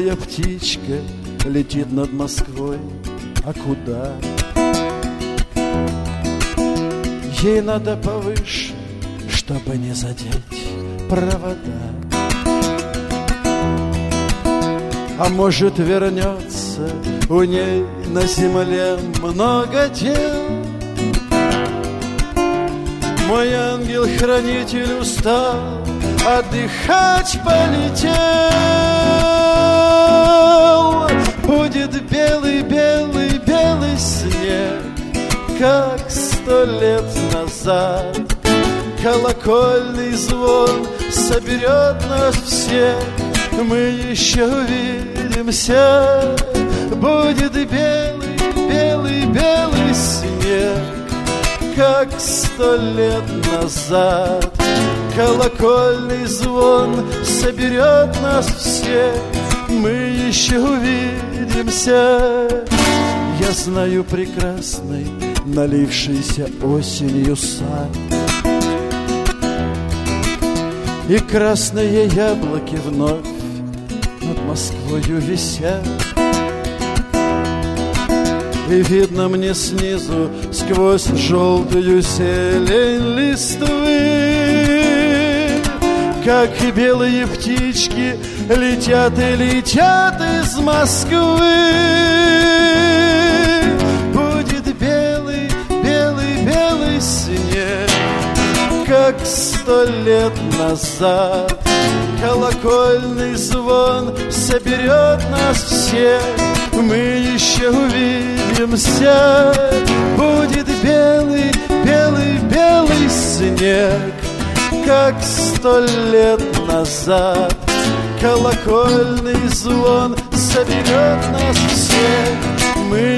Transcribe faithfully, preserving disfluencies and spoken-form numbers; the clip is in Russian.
белая птичка летит над Москвой. А куда? Ей надо повыше, чтобы не задеть провода. А может, вернется, у ней на земле много дел. Мой ангел-хранитель устал, отдыхать полетел. Будет белый-белый белый снег, как сто лет назад. Колокольный звон соберет нас всех, мы еще увидимся. Будет белый-белый-белый снег, как сто лет назад. Колокольный звон соберет нас всех, мы еще увидимся. Я знаю прекрасный, налившийся осенью сад, и красные яблоки вновь над Москвою висят. И видно мне снизу сквозь желтую зелень листвы, как и белые птички летят и летят из Москвы. Будет белый, белый, белый снег, как сто лет назад. Колокольный звон соберет нас всех, мы еще увидимся. Будет белый, белый, белый снег, как сто лет назад. Колокольный звон соберет нас всех, мы